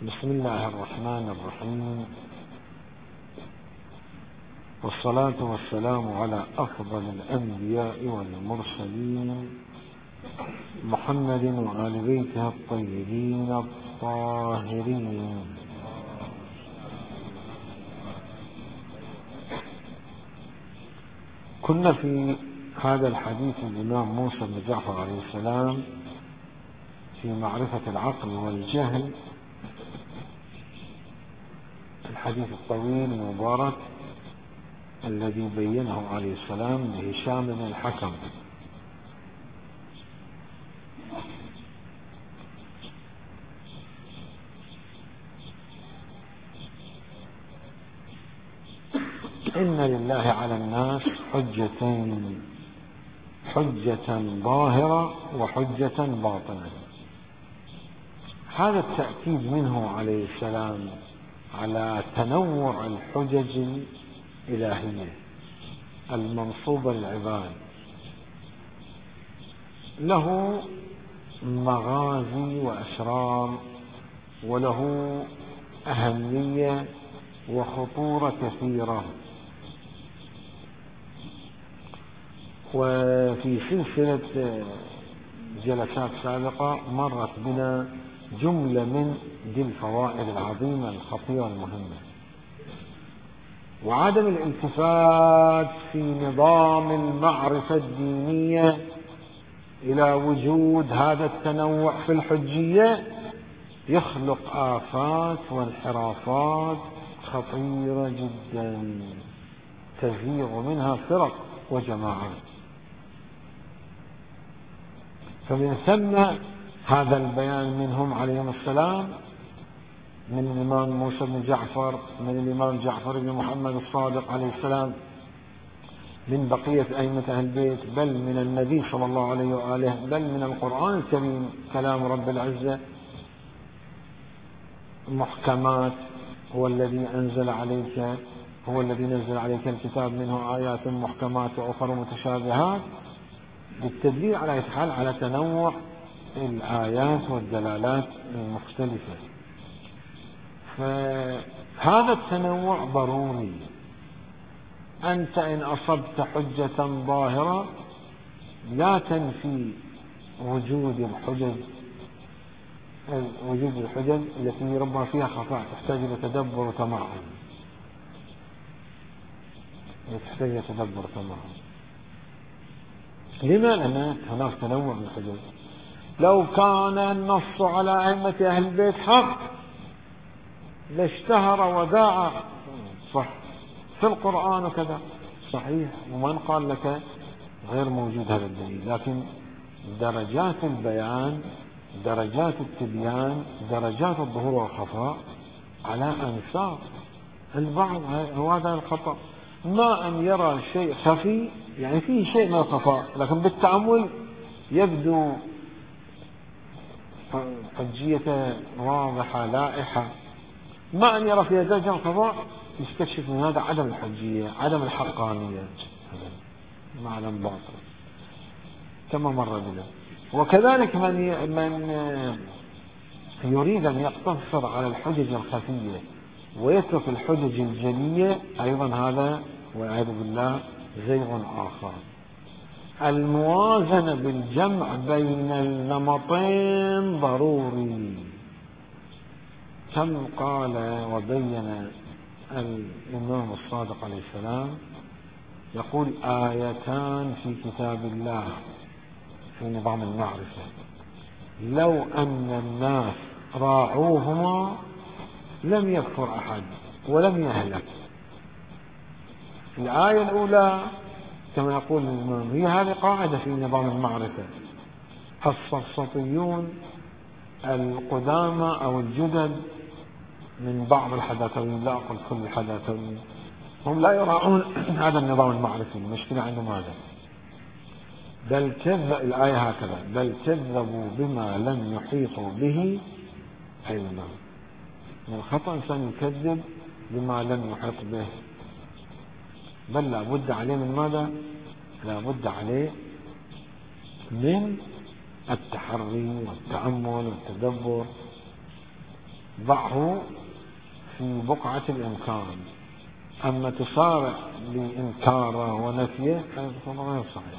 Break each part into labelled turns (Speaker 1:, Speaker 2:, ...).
Speaker 1: بسم الله الرحمن الرحيم، والصلاة والسلام على أفضل الأنبياء والمرسلين محمد وآل بيته الطيبين الطاهرين. كنا في هذا الحديث الإمام موسى بن جعفر عليه السلام في معرفة العقل والجهل، الحديث الطويل المبارك الذي بينه عليه السلام لهشام بن الحكم. إن لله على الناس حجتين، حجة ظاهرة وحجة باطنة. هذا التأكيد منه عليه السلام على تنوع الحجج الإلهية المنصوبة للعباد، له مغازي وأسرار، وله أهمية وخطورة كثيرة. وفي سلسلة جلسات سابقة مرت بنا جملة من ذي الفوائد العظيمة الخطيرة المهمة، وعدم الالتفات في نظام المعرفة الدينية إلى وجود هذا التنوع في الحجية يخلق آفات وانحرافات خطيرة جدا تزيغ منها فرق وجماعات. فمن ثم هذا البيان منهم عليهم السلام، من الإمام موسى بن جعفر، من الإمام جعفر بن محمد الصادق عليه السلام، من بقية أئمة أهل البيت، بل من النبي صلى الله عليه وآله، بل من القرآن الكريم كلام رب العزة محكمات. هو الذي أنزل عليك، هو الذي نزل عليك الكتاب منه آيات محكمات وأخرى متشابهات، بالتدليل على إتحال على تنوع الآيات والدلالات المختلفة. فهذا التنوع ضروري. أنت إن أصبت حجة ظاهرة لا تنفي وجود الحجج التي ربما فيها خفاء تحتاج إلى تدبر وتمعن. لما؟ لأن هناك تنوع من الحجج. لو كان النص على أئمة أهل البيت حق لاشتهر وذاع، صح، في القرآن وكذا، صحيح، ومن قال لك غير موجود هذا الدليل. لكن درجات البيان، درجات التبيان، درجات الظهور والخفاء على أنساق البعض. هذا الخطأ، ما أن يرى شيء خفي يعني فيه شيء من الخفاء، لكن بالتأمل يبدو حجية واضحة لائحة. ما أن يرى فيها درجة الخفاء يستكشف من هذا عدم الحجية، عدم الحقانية، معنى باطل كما مر بنا. وكذلك من يريد أن يقتصر على الحجج الخفية ويترك الحجج الجلية، أيضا هذا والعياذ بالله زيغ آخر. الموازنة بالجمع بين النمطين ضروري. كم قال وبين الإمام الصادق عليه السلام، يقول: آيتان في كتاب الله في نظام المعرفة لو أن الناس راعوهما لم يكفر أحد ولم يهلك. الآية الأولى كما يقول الإمام هي هذه قاعدة في نظام المعرفة. السفسطيون القدامى أو الجدد من بعض الحداثويين، لا أقول كل الحداثويين، هم لا يراعون هذا النظام المعرفي. المشكلة عندهم هذا. بل كذب الآية هكذا: بل كذبوا بما لم يحيطوا به علما. من الخطأ إنسان يكذب بما لم يحيط به، بل لا بد عليه من ماذا؟ لا بد عليه من التحري والتأمل والتدبر. ضعه في بقعة الإمكان. أما تصارع لإنكاره ونفيه هذا غير صحيح.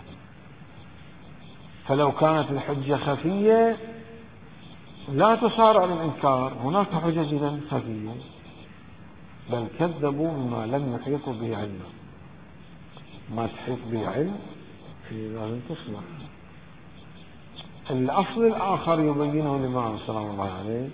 Speaker 1: فلو كانت الحجة خفية لا تصارع للإنكار، هناك حجج خفية، بل كذبوا بما لم يحيطوا به علما. ما تحيط به علم لازم تصلح. الأصل الآخر يبينه الإمام سلام الله عليه: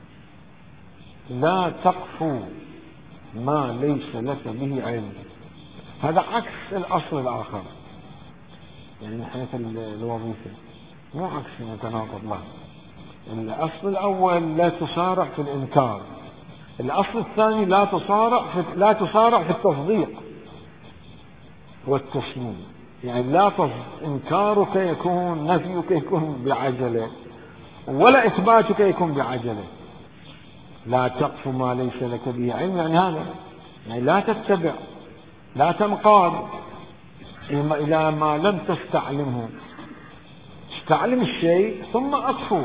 Speaker 1: لا تقف ما ليس لك به علم. هذا عكس الأصل الآخر، يعني من حيث الوظيفة مو عكس متناقض. لا، الأصل الأول لا تصارع في الإنكار، الأصل الثاني لا تصارع في التصديق والتسليم. يعني إنكارك يكون، نفيك يكون بعجلة، ولا إثباتك يكون بعجلة. لا تقف ما ليس لك به علم، يعني هذا يعني لا تتبع، لا تنقاد إلى ما لم تستعلمه. استعلم الشيء ثم أقفو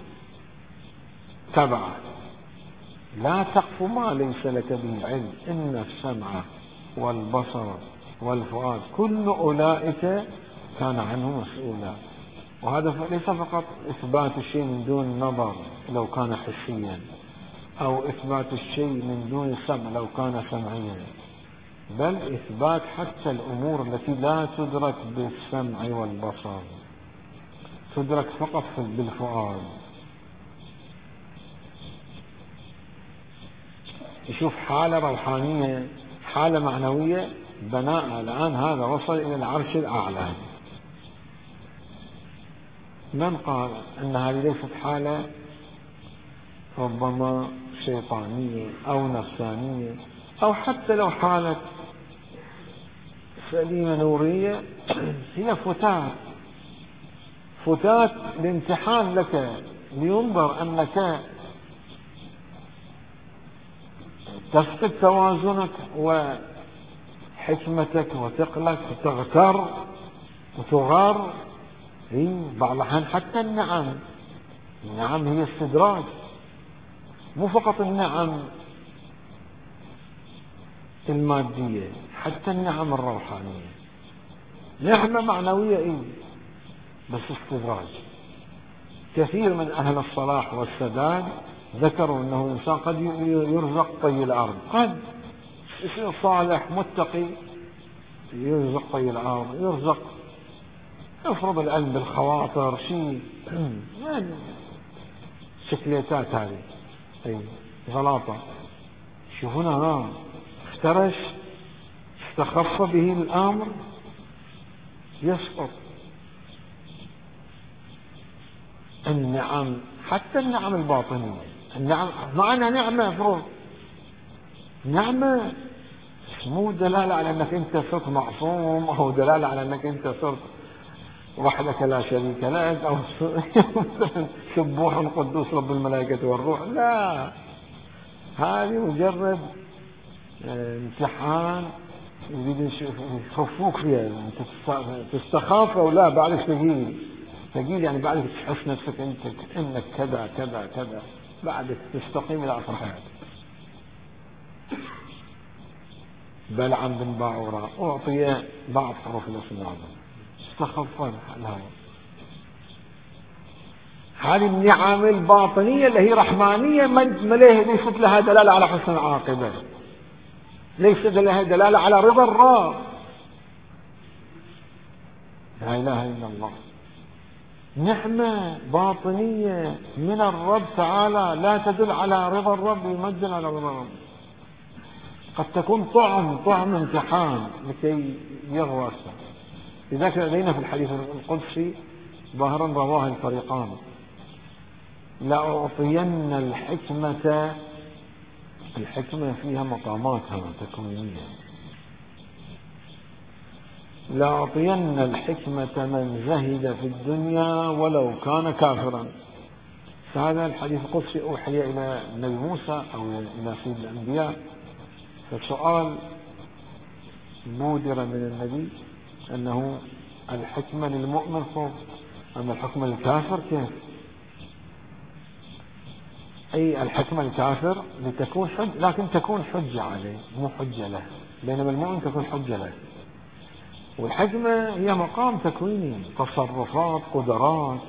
Speaker 1: تبعه. لا تقف ما ليس لك به علم، إن السمع والبصر والفؤاد كل أولئك كان عنه مسؤولا. وهذا ليس فقط إثبات الشيء من دون نظر لو كان حسيا، أو إثبات الشيء من دون سمع لو كان سمعيا، بل إثبات حتى الأمور التي لا تدرك بالسمع والبصر، تدرك فقط بالفؤاد. يشوف حالة روحانية، حالة معنوية بناء. الآن هذا وصل إلى العرش الأعلى. من قال أن هذه ليست حالة ربما شيطانية أو نفسانية، أو حتى لو حالة سليمة نورية، هي فتات لامتحان لك، لينظر أنك تفقد توازنك وحكمتك وثقلك وتغتر وتغار. بعض الأحيان حتى النعم هي استدراج، مو فقط النعم المادية، حتى النعم الروحانية نعمة معنوية بس استدراج. كثير من أهل الصلاح والسداد ذكروا أنه الإنسان قد يرزق طي الأرض، قد يصير صالح متقي يرزق طي الأرض، يرزق يفرض العلم بالخواطر، شيء يعني شكليتات هذه غلاطة. شوفونا افترش، استخف به الأمر يسقط. النعم حتى النعم الباطنية، النعم معنى نعمة فرض نعمة، مو دلالة على أنك أنت صرت معصوم، أو دلالة على أنك أنت صرت وحدك لا شريك لك، أو سبوح قدوس رب الملائكة والروح. لا، هذه مجرد امتحان يريد يخفوك فيها، تستخاف أو لا، بعدك ثقيل يعني بعدك تحس نفسك انك كذا كذا كذا، بعدك تستقيم الى اخر حياتك. بلعم بن باعورة اعطي بعض حروف الاسم الاعظم، استخف الهوى. هذه النعم الباطنية اللي هي رحمانية ليست لها دلالة على حسن العاقبة، ليست لها دلالة على رضا الرب. لا اله الا الله. نعمة باطنية من الرب تعالى لا تدل على رضا الرب، يمدل على رضا الرب. قد تكون طعم امتحان لكي يغوى السعر. لذلك لدينا في الحديث القدسي ظاهرا رواه الفريقان: لأعطين الحكمة فيها مقاماتها تكوينية، لأعطين الحكمة من زهد في الدنيا ولو كان كافرا. فهذا الحديث القدسي أوحي إلى النبي موسى أو إلى سيد الأنبياء، فالسؤال بودر من النبي أنه الحكمة للمؤمن فوق، أما الحكمة للكافر كيف؟ أي الحكمة الكافر لتكون لكن تكون حجة عليه مو حجة له، بينما المؤمن تكون حجة له. والحكمة هي مقام تكويني، تصرفات، قدرات،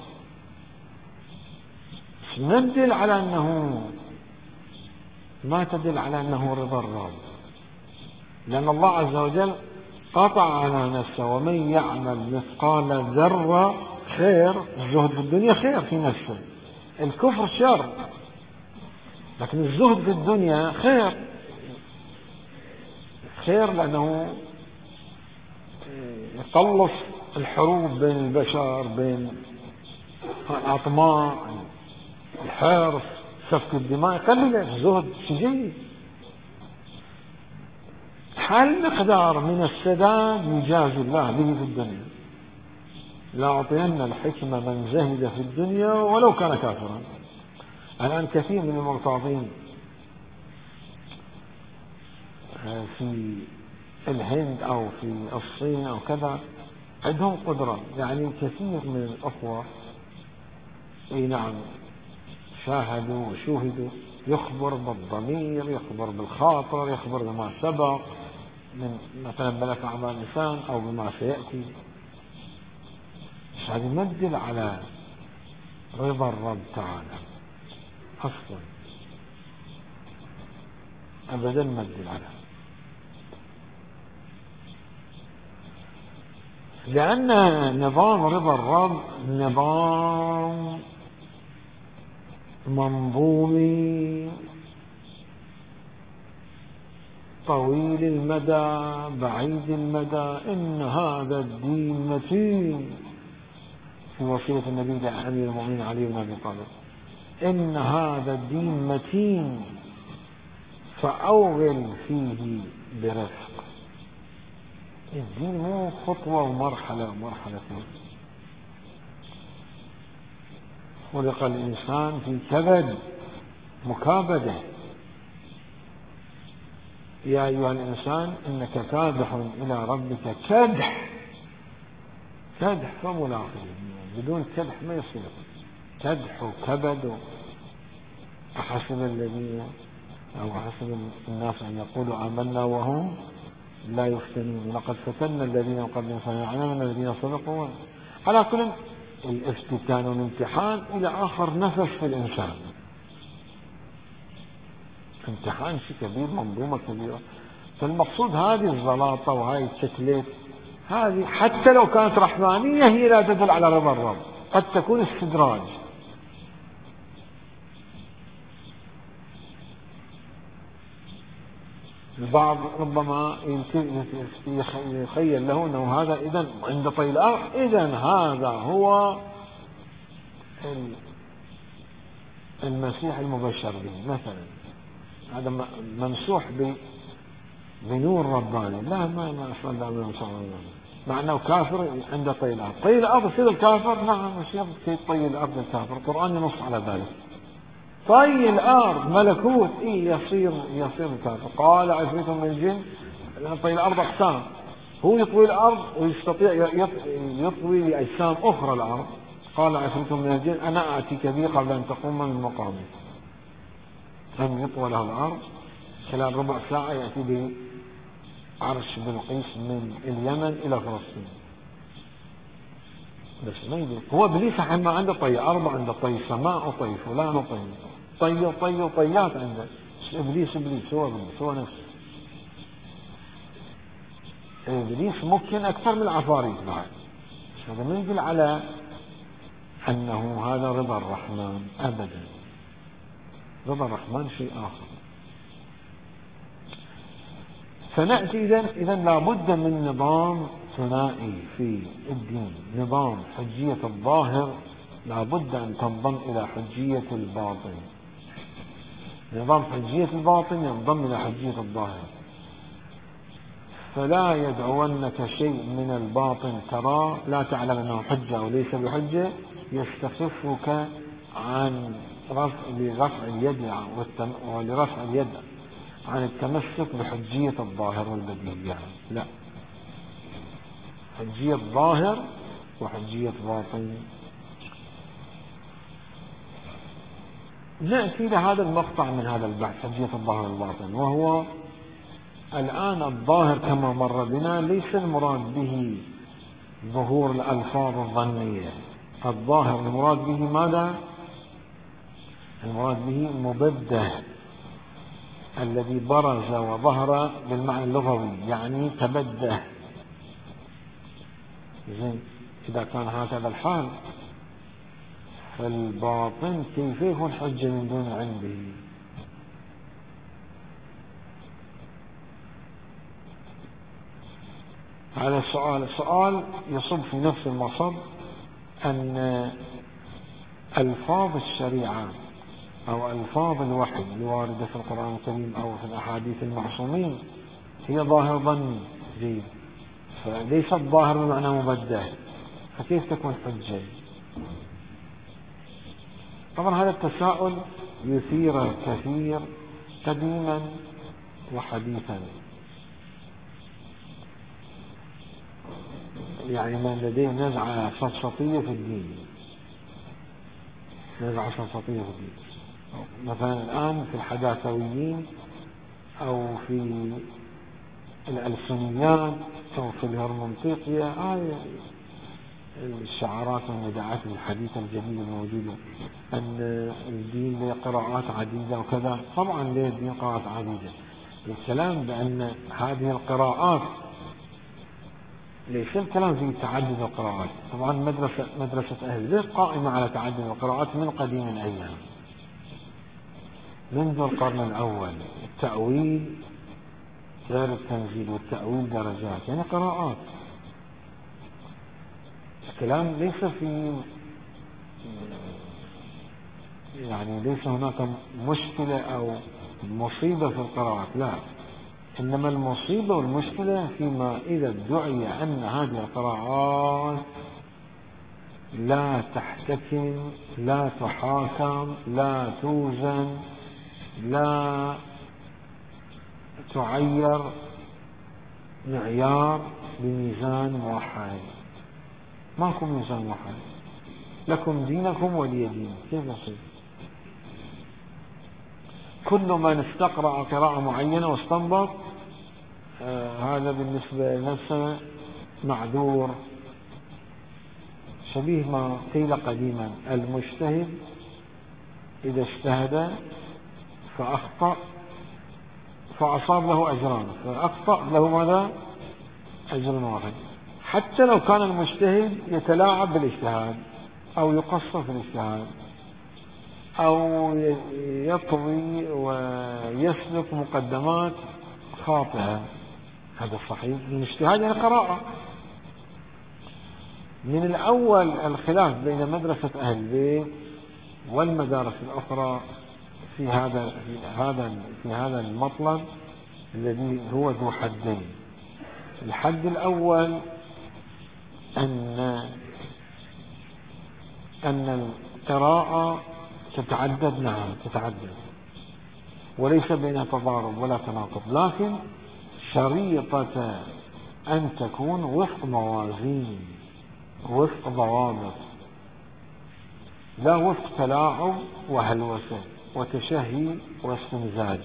Speaker 1: ما تدل على أنه رضا الرب، لأن الله عز وجل قطع على نفسه: ومن يعمل مثقال ذرة خير. الزهد في الدنيا خير في نفسه، الكفر شر، لكن الزهد في الدنيا خير لأنه يقلص الحروب بين البشر، بين الأطماع، الحرص، سفك الدماء، يقلل الزهد شيء. هل مقدار من السداد يجازي الله به في الدنيا؟ لأعطين الحكمة من زهد في الدنيا ولو كان كافرا. الآن كثير من المرتاضين في الهند أو في الصين أو كذا عندهم قدرة، يعني كثير من الأخوة أي نعم شاهدوا وشوهدوا، يخبر بالضمير، يخبر بالخاطر، يخبر بما سبق من مثلا ملك أعمال الإنسان أو بما سيأتي. هذه مدل على رضا الرب تعالى أصلا، أبدا مدل على، لأن نظام رضا الرب نظام منظومي طويل المدى بعيد المدى. إن هذا الدين متين، في وصية النبي لأمير المؤمنين علي بن أبي طالب: إن هذا الدين متين فأوغل فيه برفق. الدين مو خطوة ومرحلة ومرحلتين. خلق الإنسان في كبد، مكابدة: يا أيها الإنسان إنك كادح إلى ربك كدح فملاقيه. بدون كدح ما يصير، كدح وكبد. أحسب الذين أو حسب الناس أن يقولوا آمنا وهم لا يفتنون، لقد فتنا الذين قبلهم فنعلمنا الذين صدقوا. على كل الافتتان والامتحان إلى آخر نفس في الإنسان، امتحان شيء كبير، منظومة كبيرة. فالمقصود هذه الزلاطة وهذه التكليف، هذه حتى لو كانت رحمانية هي لا تدل على رضا الرب، قد تكون استدراج. البعض ربما يخيل له أنه هذا إذن عند طي الأرض، إذن هذا هو المسيح المبشر به مثلا، هذا ممسوح بنور رباني. لا، ما أصلا من مع أنه كافر عند طي الأرض. طي الأرض يصير الكافر، نعم يصير في طي الأرض الكافر، القرآن ينص على ذلك. طي الأرض ملكوت يصير الكافر. قال عفريت من الجن، لأن طي الأرض أقسام، هو يطوي الأرض ويستطيع يطوي لأجسام أخرى الأرض. قال عفريت من الجن أنا آتيك به قبل أن تقوم من مقامك. أن يطوى له الأرض خلال ربع ساعة، يأتي به عرش بلقيس من اليمن إلى فلسطين. بس ما يدري هو إبليس ما عنده طي أرض، عنده طي سماء وطي فلان وطي طيات عنده. إبليس هو نفسه. إبليس ممكن أكثر من العفاريت بعد. هذا ما يدل على أنه هذا رضا الرحمن أبدا. رضا الرحمن شيء آخر. فنأتي إذا لابد من نظام ثنائي في الدين. نظام حجية الظاهر لابد أن تنضم إلى حجية الباطن. نظام حجية الباطن ينضم إلى حجية الظاهر. فلا يدعونك شيء من الباطن ترى لا تعلم أنه حجة أو ليس بحجة يستخفك عن لرفع اليد ولرفع اليد عن التمسك بحجية الظاهر والبديهيات. لا، حجية ظاهر وحجية باطن. نأتي لهذا المقطع من هذا البحث، حجية الظاهر والباطن، وهو الآن الظاهر كما مر بنا ليس المراد به ظهور الألفاظ الظنية. الظاهر المراد به ماذا؟ المراد به المبده الذي برز وظهر بالمعنى اللغوي، يعني تبده. زين، إذا كان هكذا الحال فالباطن كيف يكون حجة من دون علم به؟ هذا السؤال يصب في نفس المصب، أن ألفاظ الشريعة أو ألفاظ الوحي الواردة في القرآن الكريم أو في الأحاديث المعصومين هي ظاهر ظني، جيد، فليست ظاهر بمعنى مبده، فكيف تكون حجة؟ طبعا هذا التساؤل يثير الكثير قديما وحديثا، يعني من لديه نزعة سفسطية في الدين، نزعة سفسطية في الدين، مثلا الآن في الحداثويين أو في الألسنيان أو في الهرمنطيقية، هذه الشعارات والنداءات الحديثة الجديدة الموجودة، أن الدين له قراءات عديدة وكذا. طبعا له الدين قراءات عديدة، الكلام بأن هذه القراءات ليس الكلام في تعدد القراءات. طبعا مدرسة أهل البيت قائمة على تعدد القراءات من قديم الأيام، منذ القرن الأول. التأويل غير التنزيل، والتأويل درجات، يعني قراءات. الكلام ليس في، يعني ليس هناك مشكلة أو مصيبة في القراءات، لا، إنما المصيبة والمشكلة فيما إذا ادعي أن هذه القراءات لا تحتكم، لا تحاكم، لا توزن، لا تعير معيار بميزان موحد. ماكو ميزان موحد، لكم دينكم ولي دين. كيف يصير؟ كل من استقرأ قراءة معينة واستنبط هذا بالنسبة لنفسه معذور، شبيه ما قيل قديما: المجتهد إذا اجتهد فأخطأ فأصاب له أجران، فأخطأ له ماذا؟ أجر واحد، حتى لو كان المجتهد يتلاعب بالاجتهاد أو يقصر في الاجتهاد أو يطوي ويسلك مقدمات خاطئة. هذا صحيح، الاجتهاد يعني قراءة. من الأول الخلاف بين مدرسة أهل البيت والمدارس الأخرى في هذا المطلب الذي هو ذو حدين. الحد الأول أن القراءة تتعدد، نعم تتعدد، وليس بينها تضارب ولا تناقض، لكن شريطة أن تكون وفق موازين، وفق ضوابط، لا وفق تلاعب وهلوسة وتشهي واستمزاج.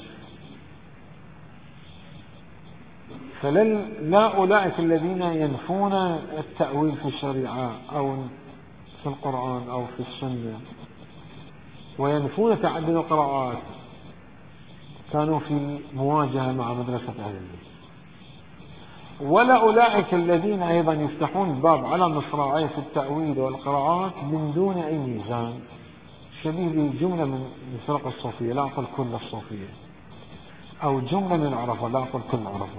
Speaker 1: فلا أولئك الذين ينفون التأويل في الشريعة أو في القرآن أو في السنة وينفون تعدد القراءات كانوا في مواجهة مع مدرسة أهل البيت، ولا أولئك الذين أيضا يفتحون الباب على مصراعيه في التأويل والقراءات من دون أي ميزان، شبيه بجملة من فرق الصوفية، لا أقول كل الصوفية، أو جملة من العرفة، لا أقول كل العرفة.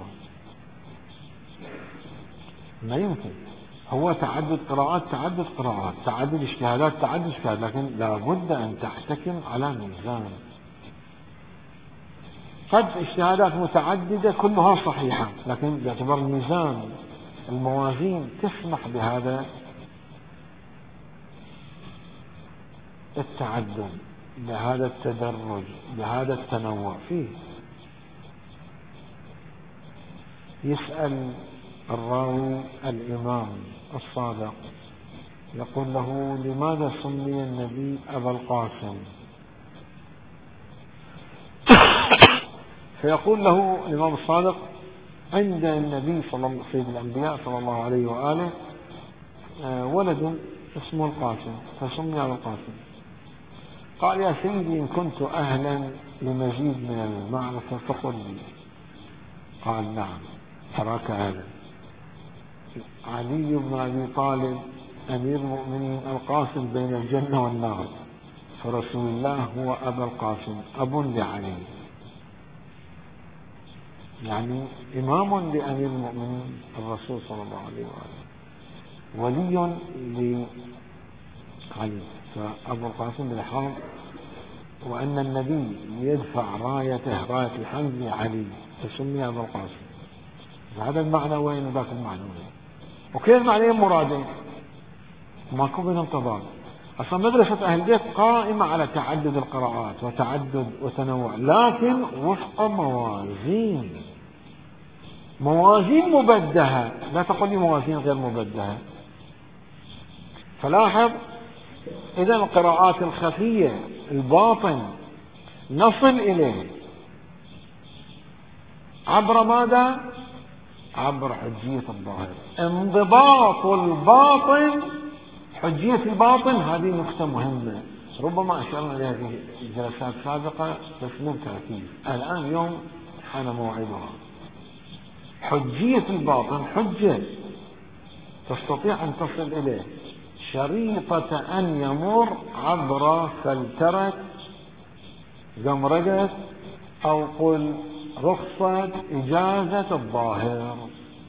Speaker 1: ما يمكن، هو تعدد قراءات، تعدد قراءات، تعدد اجتهادات، تعدد اجتهاد، لكن لا بد أن تحتكم على ميزان. قد اجتهادات متعددة كلها صحيحة، لكن باعتبار الميزان الموازين تسمح بهذا التعدد، بهذا التدرج، بهذا التنوع فيه. يسأل الراوي الإمام الصادق يقول له: لماذا سمي النبي أبا القاسم؟ فيقول له الإمام الصادق: عند النبي سيد الأنبياء صلى الله عليه وآله ولد اسمه القاسم فسمي على القاسم. قال: يا سيدي، إن كنت أهلا لمزيد من المعرفة فقل لي. قال: نعم، تراك أهلا. علي بن أبي طالب أمير المؤمنين القاسم بين الجنة والنار، فرسول الله هو أبا القاسم، أب لعلي، يعني إمام لأمير المؤمنين الرسول صلى الله عليه وآله، ولي لعلي، فأبو القاسم بالحرب، وأن النبي يدفع رايته راية الحمد لعلي فسمي أبو القاسم. هذا المعنى وين وذاك المعنى وين، وكل المعنيين مرادين، ماكو بينهم تضاد. أصلا مدرسة أهل البيت قائمة على تعدد القراءات وتعدد وتنوع، لكن وفق موازين مبدهة، لا تقل لي موازين غير مبدهة. فلاحظ، إذا القراءات الخفية الباطن نصل إليه عبر ماذا؟ عبر حجية الظاهر. انضباط الباطن، حجية الباطن، هذه نقطة مهمة ربما أشرنا إليها في جلسات سابقة بس مو تركيز. الآن يوم حان موعدها. حجية الباطن حجة تستطيع أن تصل إليه شريطة أن يمر عبر فلترة زمرجة أو قل رخصة إجازة الظاهر،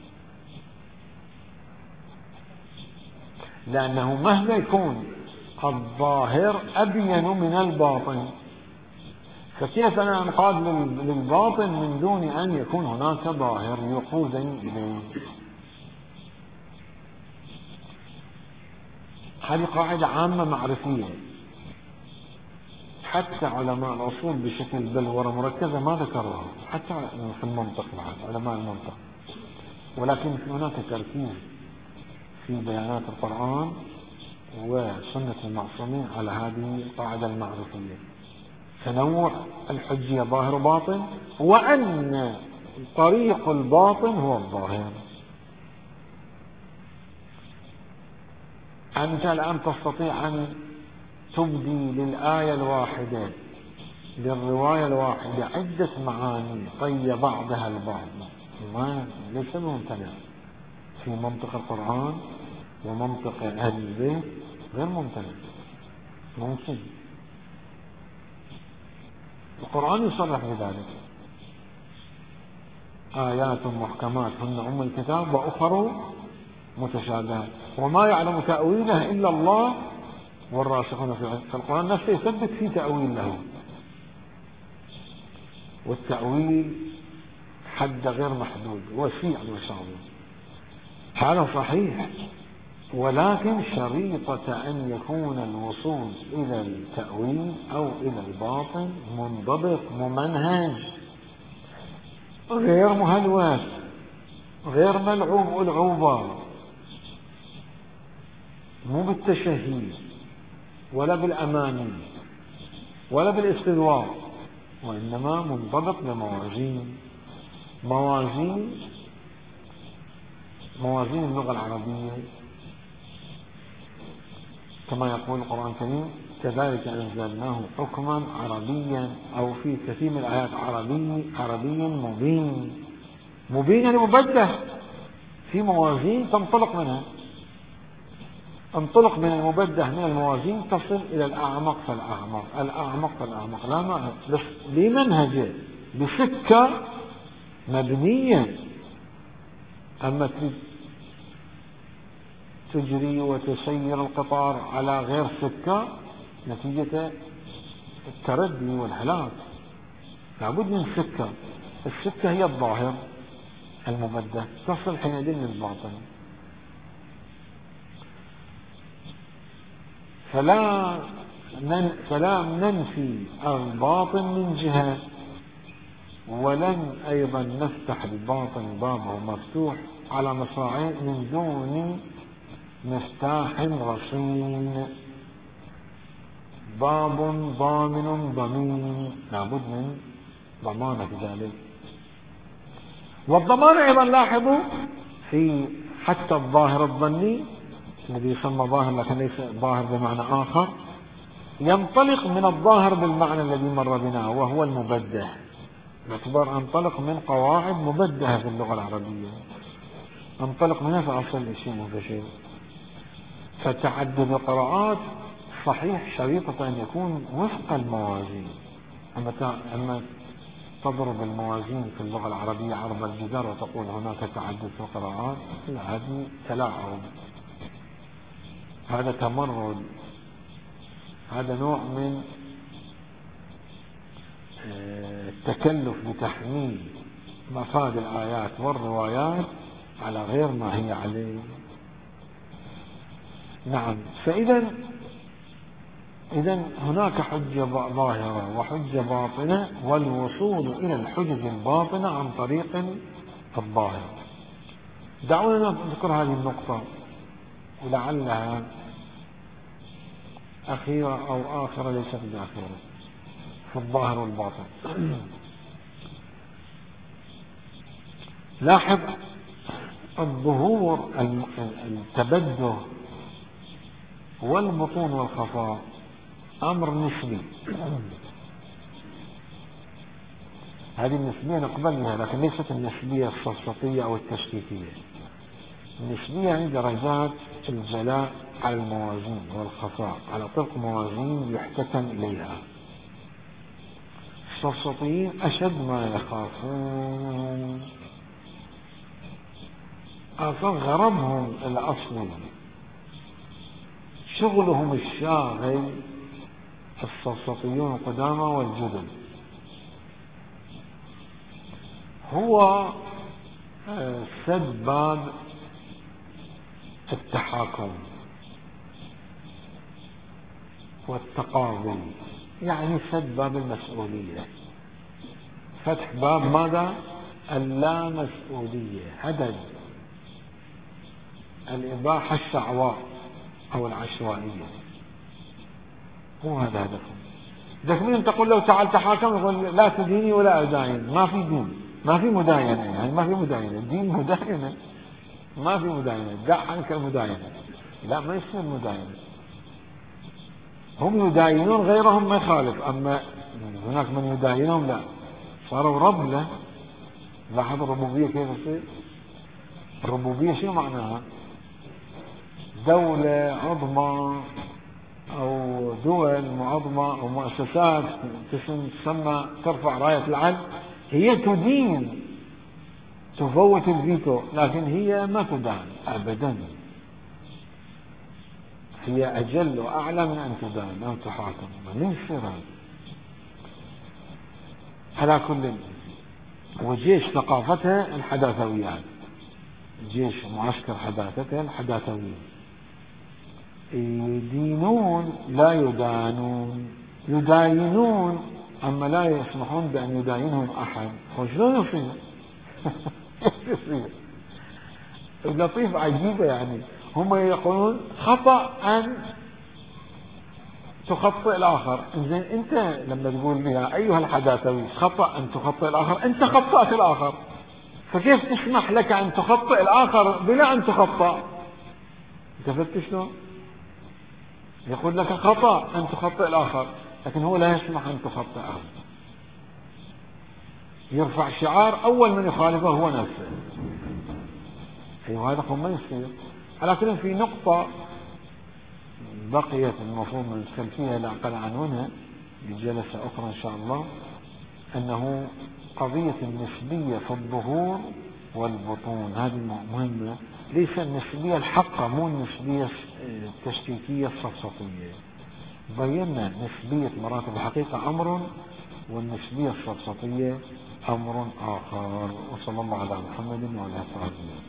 Speaker 1: لأنه مهما يكون الظاهر أبين من الباطن، فكيف أنا أنقاد للباطن من دون أن يكون هناك ظاهر يقودني إليه؟ هذه قاعدة عامة معرفية، حتى علماء الأصول بشكل بلورة مركزة ما ذكروها، حتى في المنطق بعد علماء المنطق، ولكن هناك تركيز في بيانات القرآن وسنة المعصومين على هذه القاعدة المعرفية، تنوع الحجية ظاهر وباطن، وأن طريق الباطن هو الظاهر. أنت الآن تستطيع أن تبدي للآية الواحدة، للرواية الواحدة، عدة معاني طي بعضها البعض، ليس ممتنع في منطق القرآن ومنطق أهل البيت، غير ممتنع، ممكن. القرآن يصرح بذلك: آيات محكمات هن أم الكتاب وأخر متشابهات وما يعلم تأويله إلا الله والراسخون في العلم. فالقرآن نفسه يثبت في تأويل له، والتأويل حد غير محدود وسيع وصعب، هذا صحيح، ولكن شريطة أن يكون الوصول إلى التأويل أو إلى الباطن منضبط ممنهج، غير مهلوس، غير ملعوب ألعوبة، مو بالتشهي ولا بالأماني ولا بالاستدواء، وإنما منضبط بموازين، موازين اللغة العربية، كما يقول القرآن الكريم: كذلك أنزلناه حكما عربيا، أو في كثير من الآيات عربي مبين يعني مبده، في موازين تنطلق منها، انطلق من المبده من الموازين تصل إلى الأعمق فالأعمق، لا معنى بس بمنهجه بسكة مبنية. أما تجري وتسير القطار على غير سكة نتيجة التردي والهلاك، لابد من سكة، السكة هي الظاهر المبدأ، تصل حينئذ للباطن. فلا ننفي الباطن من جهة، ولن أيضا نفتح الباطن بابه مفتوح على مصراعيه من دون مفتاح رصين، باب ضامن ضمين، لابد من ضمانة ذلك. والضمان أيضا لاحظوا في حتى الظاهر الظني الذي يسمى ظاهر لكن ليس ظاهر بمعنى آخر، ينطلق من الظاهر بالمعنى الذي مر بنا وهو المبدع، باعتبار أنطلق من قواعد مبدعة في اللغة العربية، أنطلق منها فأصل الشيء فشيء. فتعدد القراءات صحيح شريطة أن يكون وفق الموازين. أما تضرب الموازين في اللغة العربية عرض الجدار وتقول هناك تعدد في القراءات، لا، هذه تلاعب، هذا تمرد، هذا نوع من التكلف بتحميل مفاد الآيات والروايات على غير ما هي عليه. نعم. فإذا هناك حجة ظاهرة وحجة باطنة، والوصول إلى الحجج الباطنة عن طريق الظاهر. دعونا نذكر هذه النقطة ولعلها أخيرة أو آخرة ليست بأخيرة في الظاهر والباطن. لاحظ الظهور، التبدل والبطون والخفاء أمر نسبي. هذه النسبية نقبل بها، لكن ليست النسبية السفسطية أو التشكيكية. النسبية يعني درجات الجلاء على الموازين والخفاء على طرق موازين يحتكم إليها. السفسطيين أشد ما يخافون، أصلا غرضهم الأصلي، شغلهم الشاغل السفسطيون القدامى والجدد هو سد باب التحاكم والتقاضي، يعني سد باب المسؤولية، فتح باب ماذا؟ اللامسؤولية، هدد الإباحة الشعواء أو العشوائية، هو هذا هدفهم. إذا من تقول له تعال تحاكم يقول لا تديني ولا أداين، ما في دين، ما في مداينة، يعني ما في مداينة، الدين مداينة، ما في مداينة، دع عنك المداينة، لا ما يصير مداينة. هم يداينون غيرهم ما يخالف، أما هناك من يداينهم لا، صاروا رب له. لاحظ الربوبية كيف تصير؟ الربوبية شو معناها؟ دولة عظمى أو دول معظمة أو مؤسسات تسمى ترفع راية العدل، هي تدين، تفوت الفيتو، لكن هي ما تدان أبدا، هي أجل وأعلى من أن تدان أو تحاكم. ما يصير على كل. وجيش ثقافتها الحداثويات، جيش معسكر حداثتها الحداثويين، يدينون لا يدانون، يداينون أما لا يسمحون بأن يداينهم أحد. وشلون يصير؟ يصير اللطيف عجيبة، يعني هم يقولون خطأ أن تخطئ الآخر. إذن أنت لما تقول لي أيها الحداثوي خطأ أن تخطئ الآخر، أنت خطأت الآخر، فكيف تسمح لك أن تخطئ الآخر بلا أن تخطأ؟ انتبهت شلون؟ يقول لك خطأ أن تخطئ الآخر، لكن هو لا يسمح أن تخطئ أحد. يرفع شعار أول من يخالفه هو نفسه. أيوة هذا ما يصير. على كل في نقطة بقيت المفروض ندخل فيها لا أقل عنونها بجلسة أخرى إن شاء الله، أنه قضية النسبية في الظهور والبطون هذه مهمة، ليس النسبية الحقة، مو النسبية التشكيكية السفسطية. بينا نسبية مراتب الحقيقة أمر، والنسبية السفسطية أمر آخر. وصلى الله على محمد وعلى آله وصحبه.